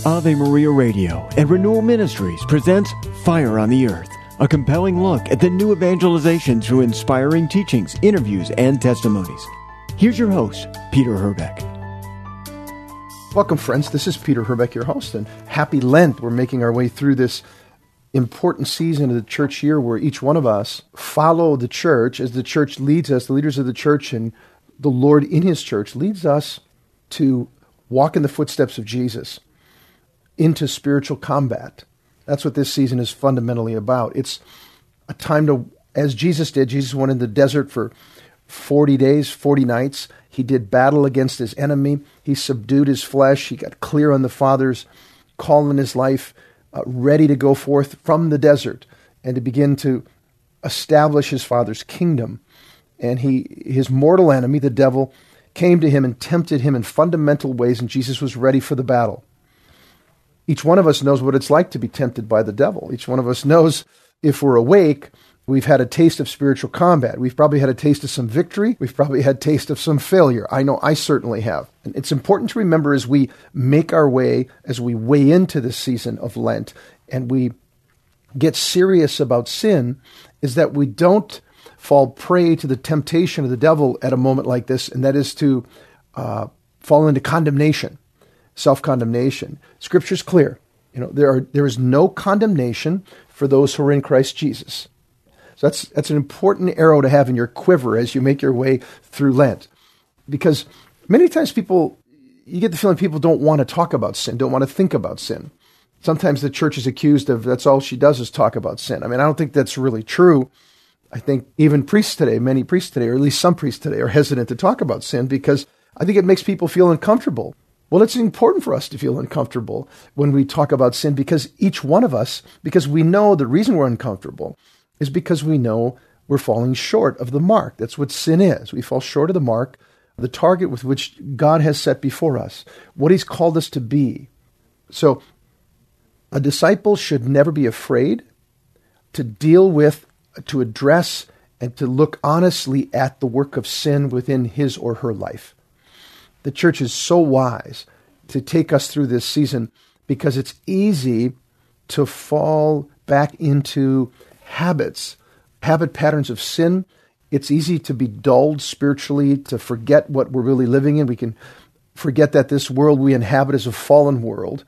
Ave Maria Radio and Renewal Ministries presents Fire on the Earth, a compelling look at the new evangelization through inspiring teachings, interviews, and testimonies. Here's your host, Peter Herbeck. Welcome, friends. This is Peter Herbeck, your host, and happy Lent. We're making our way through this important season of the church year where each one of us follow the church as the church leads us, the leaders of the church and the Lord in his church leads us to walk in the footsteps of Jesus into spiritual combat. That's what this season is fundamentally about. It's a time to, as Jesus did, Jesus went in the desert for 40 days, 40 nights. He did battle against his enemy. He subdued his flesh. He got clear on the Father's call in his life, ready to go forth from the desert and to begin to establish his Father's kingdom. And his mortal enemy, the devil, came to him and tempted him in fundamental ways, and Jesus was ready for the battle. Each one of us knows what it's like to be tempted by the devil. Each one of us knows, if we're awake, we've had a taste of spiritual combat. We've probably had a taste of some victory. We've probably had a taste of some failure. I know I certainly have. And it's important to remember as we make our way, as we weigh into this season of Lent, and we get serious about sin, is that we don't fall prey to the temptation of the devil at a moment like this, and that is to fall into condemnation, self-condemnation. Scripture's clear. There is no condemnation for those who are in Christ Jesus. So that's an important arrow to have in your quiver as you make your way through Lent. Because many times you get the feeling people don't want to talk about sin, don't want to think about sin. Sometimes the church is accused of that's all she does is talk about sin. I mean, I don't think that's really true. I think even many priests today, or at least some priests today, are hesitant to talk about sin because I think it makes people feel uncomfortable. Well, it's important for us to feel uncomfortable when we talk about sin because each one of us, because we know the reason we're uncomfortable is because we know we're falling short of the mark. That's what sin is. We fall short of the mark, the target with which God has set before us, what he's called us to be. So a disciple should never be afraid to deal with, to address, and to look honestly at the work of sin within his or her life. The church is so wise to take us through this season because it's easy to fall back into habit patterns of sin. It's easy to be dulled spiritually, to forget what we're really living in. We can forget that this world we inhabit is a fallen world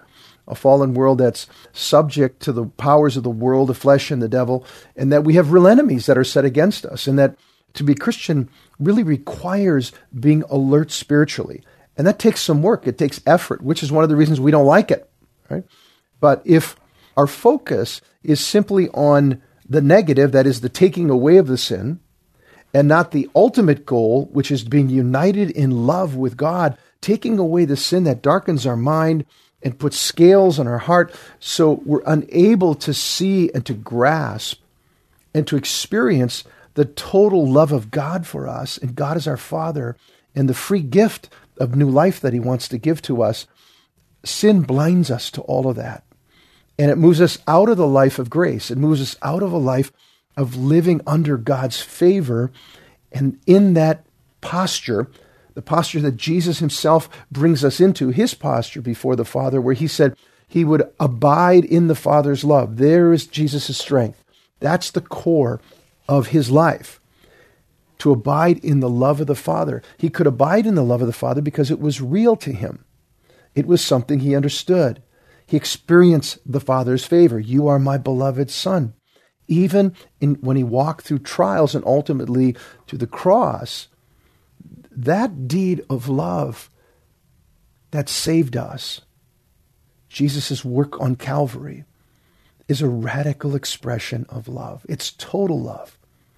that's subject to the powers of the world, the flesh and the devil, and that we have real enemies that are set against us, and that to be Christian really requires being alert spiritually. And that takes some work. It takes effort, which is one of the reasons we don't like it. Right? But if our focus is simply on the negative, that is the taking away of the sin, and not the ultimate goal, which is being united in love with God, taking away the sin that darkens our mind and puts scales on our heart so we're unable to see and to grasp and to experience the total love of God for us, and God is our Father, and the free gift of new life that he wants to give to us. Sin blinds us to all of that. And it moves us out of the life of grace. It moves us out of a life of living under God's favor. And in that posture, the posture that Jesus himself brings us into, his posture before the Father, where he said he would abide in the Father's love. There is Jesus' strength. That's the core of his life, to abide in the love of the Father. He could abide in the love of the Father because it was real to him. It was something he understood. He experienced the Father's favor. You are my beloved Son. Even when he walked through trials and ultimately to the cross, that deed of love that saved us, Jesus' work on Calvary, is a radical expression of love. It's total love,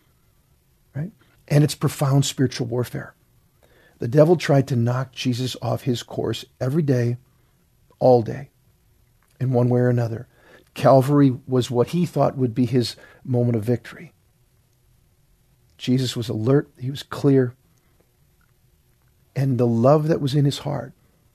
right? And it's profound spiritual warfare. The devil tried to knock Jesus off his course every day, all day, in one way or another. Calvary was what he thought would be his moment of victory. Jesus was alert, he was clear, and the love that was in his heart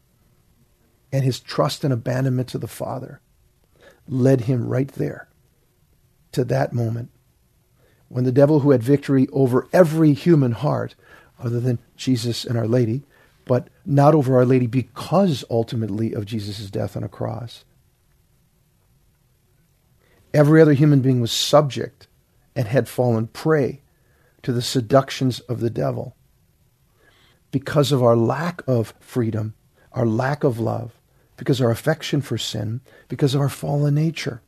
and his trust and abandonment to the Father led him right there to that moment when the devil, who had victory over every human heart other than Jesus and Our Lady, but not over Our Lady because ultimately of Jesus' death on a cross. Every other human being was subject and had fallen prey to the seductions of the devil. Because of our lack of freedom, our lack of love, because of our affection for sin, because of our fallen nature.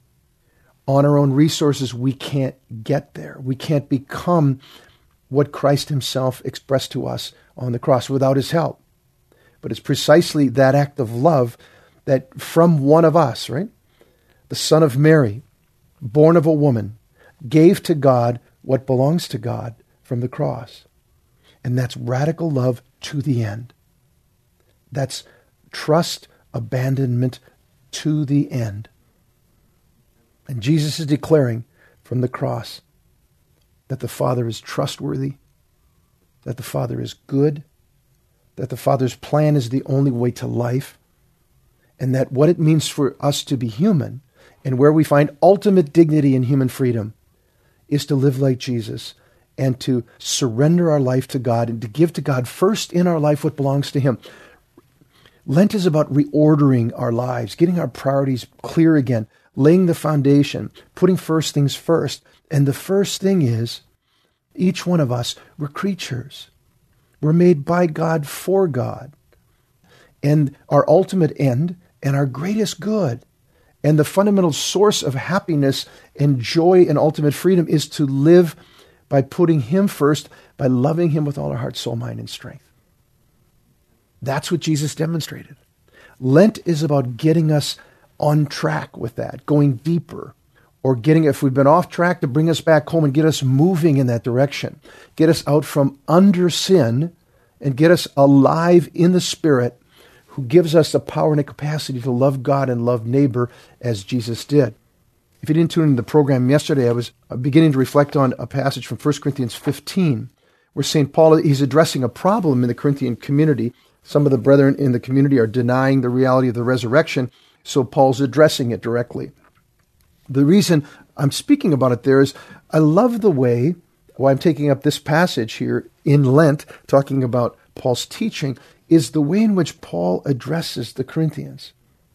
On our own resources, we can't get there. We can't become what Christ himself expressed to us on the cross without his help. But it's precisely that act of love that from one of us, right? The Son of Mary, born of a woman, gave to God what belongs to God from the cross. And that's radical love to the end. That's trust, abandonment to the end. And Jesus is declaring from the cross that the Father is trustworthy, that the Father is good, that the Father's plan is the only way to life, and that what it means for us to be human and where we find ultimate dignity and human freedom is to live like Jesus and to surrender our life to God and to give to God first in our life what belongs to him. Lent is about reordering our lives, getting our priorities clear again, laying the foundation, putting first things first. And the first thing is, each one of us, we're creatures. We're made by God for God. And our ultimate end and our greatest good and the fundamental source of happiness and joy and ultimate freedom is to live by putting him first, by loving him with all our heart, soul, mind, and strength. That's what Jesus demonstrated. Lent is about getting us on track with that, going deeper, or getting, if we've been off track, to bring us back home and get us moving in that direction, get us out from under sin and get us alive in the Spirit, who gives us the power and the capacity to love God and love neighbor as Jesus did. If you didn't tune into the program yesterday, I was beginning to reflect on a passage from 1 Corinthians 15, where St. Paul, he's addressing a problem in the Corinthian community. Some of the brethren in the community are denying the reality of the resurrection, so Paul's addressing it directly. The reason I'm speaking about it there is I love the way, why I'm taking up this passage here in Lent, talking about Paul's teaching, is the way in which Paul addresses the Corinthians.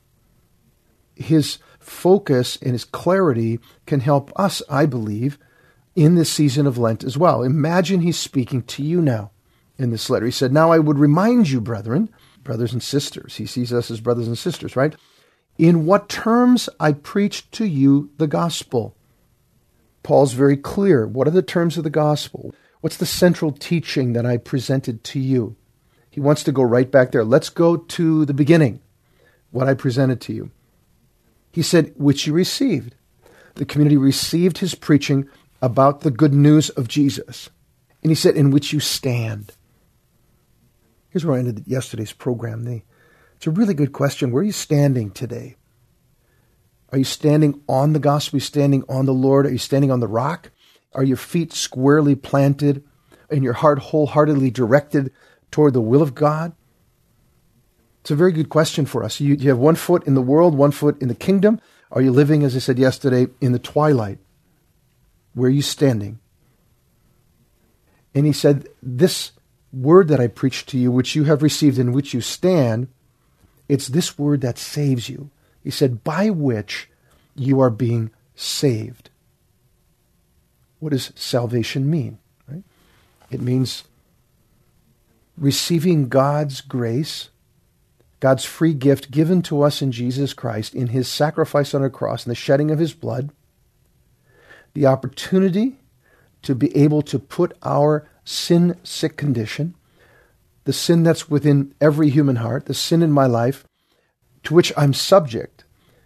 His focus and his clarity can help us, I believe, in this season of Lent as well. Imagine he's speaking to you now in this letter. He said, "Now I would remind you, brethren," brothers and sisters. He sees us as brothers and sisters, right? "In what terms I preached to you the gospel." Paul's very clear. What are the terms of the gospel? What's the central teaching that I presented to you? He wants to go right back there. Let's go to the beginning, what I presented to you. He said, which you received. The community received his preaching about the good news of Jesus. And he said, in which you stand. Here's where I ended yesterday's program. It's a really good question. Where are you standing today? Are you standing on the gospel? Are you standing on the Lord? Are you standing on the rock? Are your feet squarely planted and your heart wholeheartedly directed toward the will of God? It's a very good question for us. You have one foot in the world, one foot in the kingdom. Are you living, as I said yesterday, in the twilight? Where are you standing? And he said, this word that I preached to you, which you have received, in which you stand, it's this word that saves you. He said, by which you are being saved. What does salvation mean? Right? It means receiving God's grace, God's free gift given to us in Jesus Christ, in his sacrifice on the cross and the shedding of his blood, the opportunity to be able to put our sin-sick condition, the sin that's within every human heart, the sin in my life, to which I'm subject,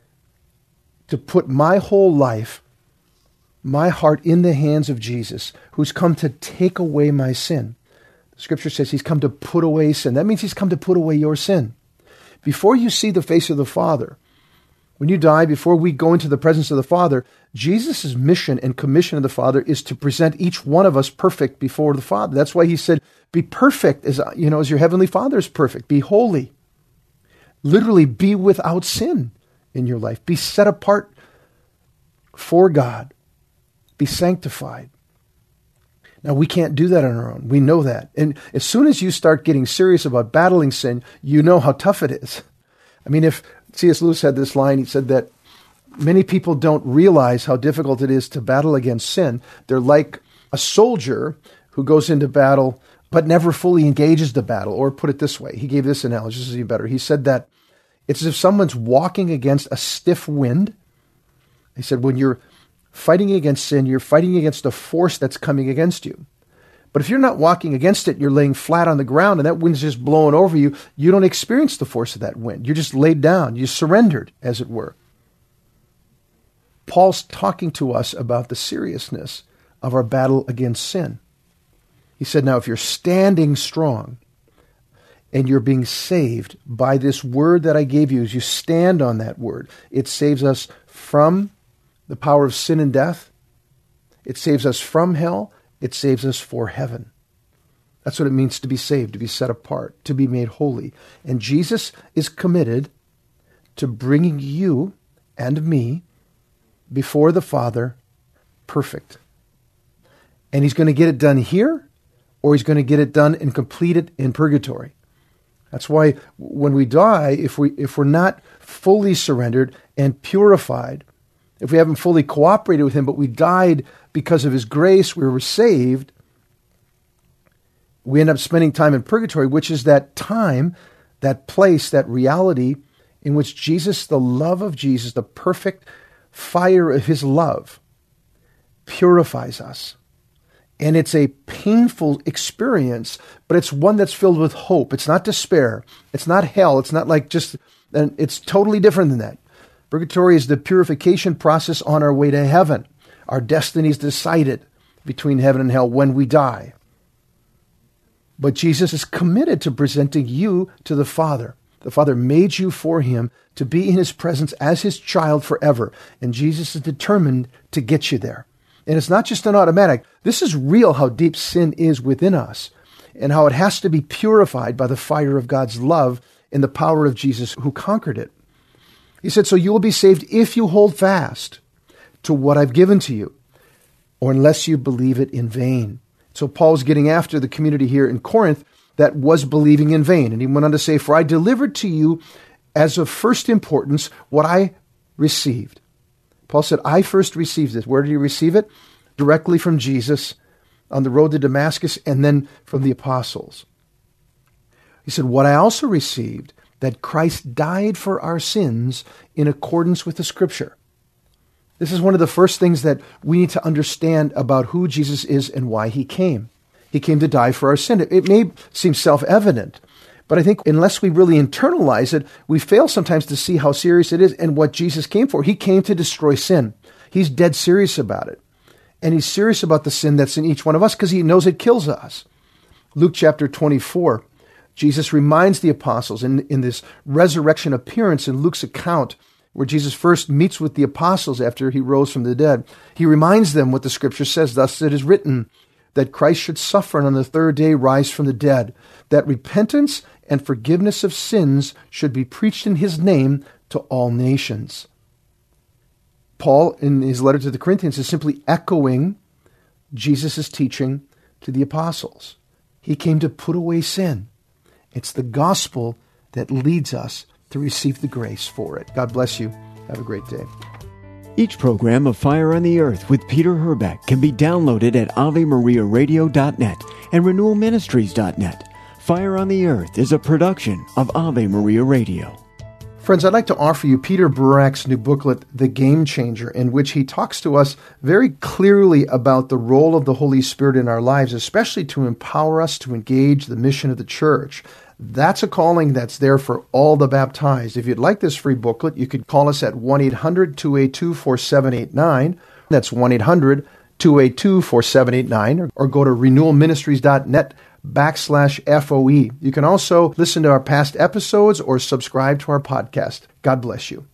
to put my whole life, my heart in the hands of Jesus, who's come to take away my sin. The Scripture says he's come to put away sin. That means he's come to put away your sin. Before you see the face of the Father, when you die, before we go into the presence of the Father, Jesus' mission and commission of the Father is to present each one of us perfect before the Father. That's why he said, be perfect as your heavenly Father is perfect. Be holy. Literally, be without sin in your life. Be set apart for God. Be sanctified. Now, we can't do that on our own. We know that. And as soon as you start getting serious about battling sin, you know how tough it is. I mean, if C.S. Lewis had this line, he said that many people don't realize how difficult it is to battle against sin. They're like a soldier who goes into battle but never fully engages the battle. Or put it this way, he gave this analogy, this is even better. He said that it's as if someone's walking against a stiff wind. He said when you're fighting against sin, you're fighting against a force that's coming against you. But if you're not walking against it, you're laying flat on the ground and that wind's just blowing over you, you don't experience the force of that wind. You're just laid down. You surrendered, as it were. Paul's talking to us about the seriousness of our battle against sin. He said, now, if you're standing strong and you're being saved by this word that I gave you, as you stand on that word, it saves us from the power of sin and death. It saves us from hell. It saves us for heaven. That's what it means to be saved, to be set apart, to be made holy. And Jesus is committed to bringing you and me before the Father perfect. And he's going to get it done here, or he's going to get it done and complete it in purgatory. That's why when we die, if we're not fully surrendered and purified, if we haven't fully cooperated with him, but we died because of his grace, we were saved, we end up spending time in purgatory, which is that time, that place, that reality in which Jesus, the love of Jesus, the perfect fire of his love, purifies us. And it's a painful experience, but it's one that's filled with hope. It's not despair. It's not hell. It's not like just, and it's totally different than that. Purgatory is the purification process on our way to heaven. Our destiny is decided between heaven and hell when we die. But Jesus is committed to presenting you to the Father. The Father made you for him to be in his presence as his child forever. And Jesus is determined to get you there. And it's not just an automatic. This is real, how deep sin is within us and how it has to be purified by the fire of God's love and the power of Jesus who conquered it. He said, so you will be saved if you hold fast to what I've given to you, or unless you believe it in vain. So Paul's getting after the community here in Corinth that was believing in vain. And he went on to say, for I delivered to you as of first importance what I received. Paul said, I first received this. Where did he receive it? Directly from Jesus on the road to Damascus and then from the apostles. He said, what I also received, that Christ died for our sins in accordance with the Scripture. This is one of the first things that we need to understand about who Jesus is and why he came. He came to die for our sin. It may seem self-evident, but I think unless we really internalize it, we fail sometimes to see how serious it is and what Jesus came for. He came to destroy sin. He's dead serious about it. And he's serious about the sin that's in each one of us because he knows it kills us. Luke chapter 24, Jesus reminds the apostles in this resurrection appearance in Luke's account, where Jesus first meets with the apostles after he rose from the dead. He reminds them what the Scripture says, thus it is written, that Christ should suffer and on the third day rise from the dead, that repentance and forgiveness of sins should be preached in his name to all nations. Paul, in his letter to the Corinthians, is simply echoing Jesus' teaching to the apostles. He came to put away sin. It's the gospel that leads us to receive the grace for it. God bless you. Have a great day. Each program of Fire on the Earth with Peter Herbeck can be downloaded at AveMariaRadio.net and RenewalMinistries.net. Fire on the Earth is a production of Ave Maria Radio. Friends, I'd like to offer you Peter Burak's new booklet, The Game Changer, in which he talks to us very clearly about the role of the Holy Spirit in our lives, especially to empower us to engage the mission of the church. That's a calling that's there for all the baptized. If you'd like this free booklet, you could call us at 1-800-282-4789. That's 1-800-282-4789, or go to renewalministries.net/FOE. You can also listen to our past episodes or subscribe to our podcast. God bless you.